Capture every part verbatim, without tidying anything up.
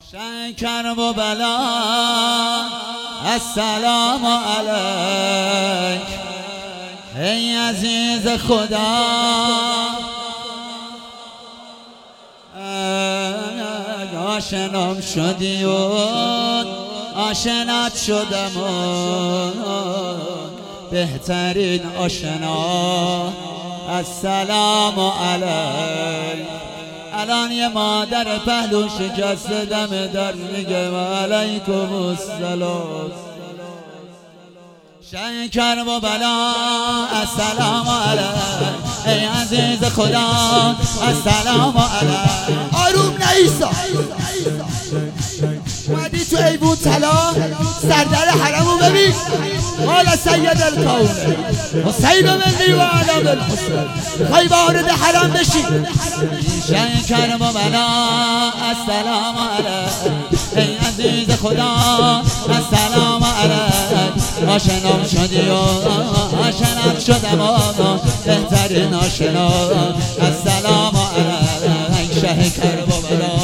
شکر و بلا السلام علیک ای عزیز خدا، آشنام شدی و آشنات شدم و بهترین آشنا السلام علیک. الان یه مادر پهلو شکست دم در میگه و علیکم السلام. شکر و بلا السلام علیک ای عزیز خدا السلام علیک. آروم نیسا اومدی تو ایوون طلا سردر حرمو ببین حال سید الکون حسین ملی و علم الحسین خواهی وارد حرم بشی. شکر و بلا السلام علیک ای عزیز خدا السلام علیک. آشنام شدی و آشنام شدم و بهترین آشنا السلام علیک. شکر و بلا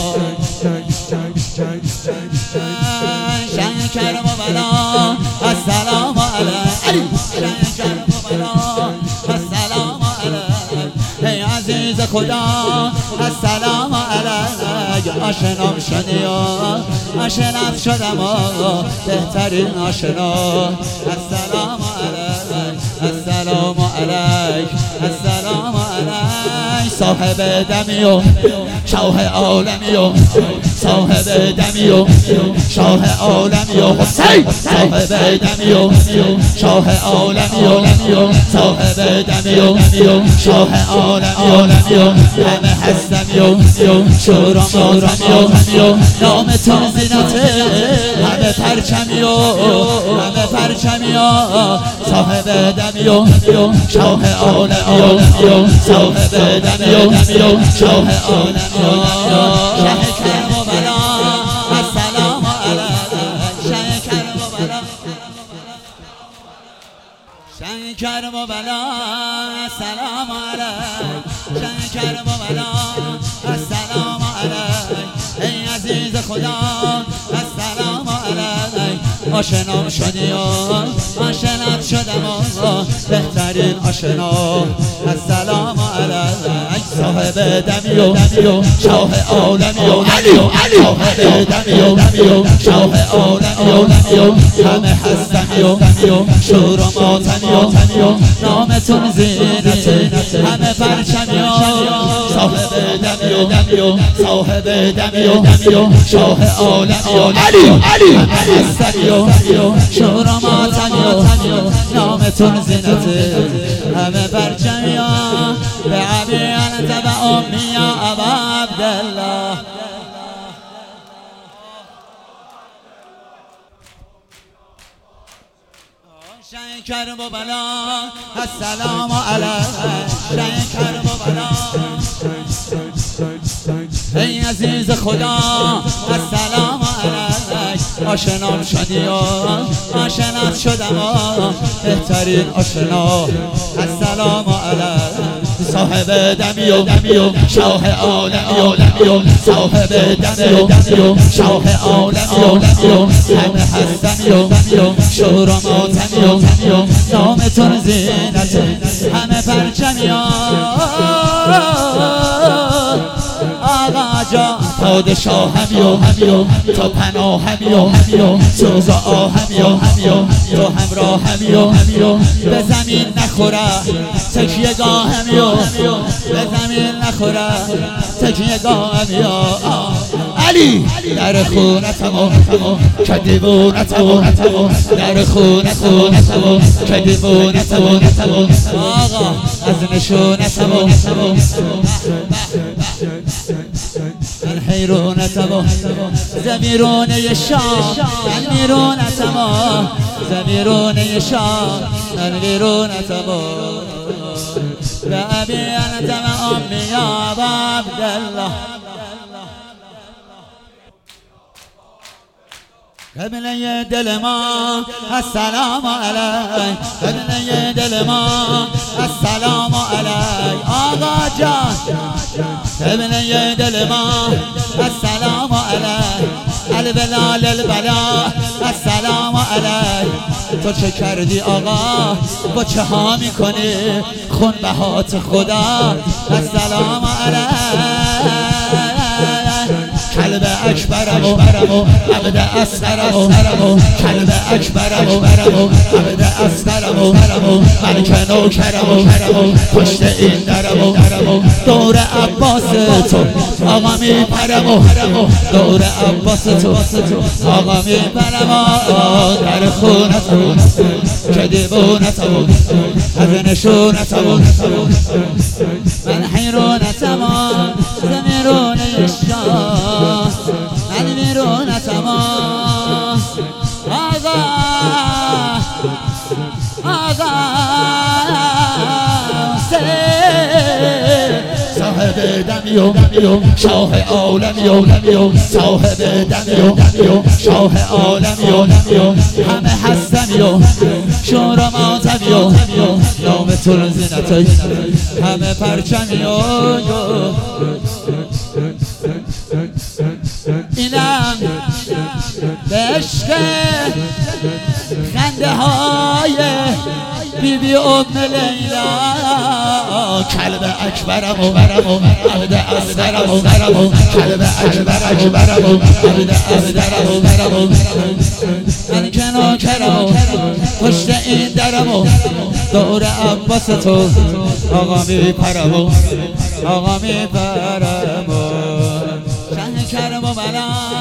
شکر و بلا السلام علیک شکر و بلا السلام علیک ای عزیز خدا السلام علیک. آشنام شدی و آشنام شدم و بهترین آشنا السلام علیک السلام علیک السلام علیک. صاحب دمی و شاه عالمی و صاحب دمی و شاه عالمی و حسین صاحب دمی و شاه عالمی و صاحب دمی و شاه عالمی و همه هستمی و شور و ماتمی و نام تو زینته همه پرچمی و همه پرچمی و صاحب دمی و شاه عالمی و صاحب دمی و شاه عالمی و شکر و بلا السلام علیک شکر و بلا شکر و بلا السلام علیک شکر و بلا السلام علیک ای عزیز خدا السلام علیک. آشنام شدی و آشنات شدم و بهترین آشنا السلام علیک. صاحب دمی و شاه عالمی و صاحب دمی و شاه عالمی و همه هستمی و شور و ماتمی و نامتون زینت همه پرچمی و صاحب دمی و صاحب دمی و شاه عالمی و همه هستمی و شور و ماتمی و نامتون زینت همه پرچمی و به عبی انت به امی یا ابا عبدالله. شکر و بلا السلام علیک شکر و بلا ای عزیز خدا السلام علیک. آشنام شدی و آشنات شدم و بهترین آشنا السلام علیک. صاحب دمی و شاه عالمی و صاحب دمی و شاه عالمی و همه هستمی و شور و ماتمی و نامتون زینت همه پرچمی و آقا جان پادشاه همی و تو پناه همی و سوز آهمی و تو همراه همی و به زمین نخوره تکیه گاه همی و به زمین نخوره تکیه گاه همی و علی در خونتم و که دیوونتم در خونتم که دیوونتم آقا از نشونتم من حیرونتم و زمیرونه شام من میرونتم و زمیرونه شام من میرونتم و به ابی انت و امی یا ابا عبدالله. قبله دل ما السلام علیک قبله دل ما السلام علیک. آقا جان قبله دل ما السلام علیک البلال البلا السلام علیک. تو چه کردی آقا با چه ها میکنی خون بهات خدا السلام علیک. کلب اکبرم و عبد اصغرم و کلب اکبرم و عبد اصغرم و ملک نوکرم و پشت این درم و دور عباس تو آقا میپرم و دور عباس تو آقا میپرم و در خونتم که دیوونتم از نشونتم من حیرونتم زمیرون الشام من میرونتم آقا آقا صاحب دمی و شاه عالمی و صاحب دمی و شاه عالمی و همه هستمی و شورا ماتمی و نام تو زینتای همه پرچمی و اینم به عشق خنده های بی بی ام لیلا کلب اکبرم و عبد اصغرم و کلب اکبر اکبرم و عبد اصغرم و من که نوکرم و پشت این درم و دور عباس تو آقا میپرم و آقا میپرم و شه کرم و بلا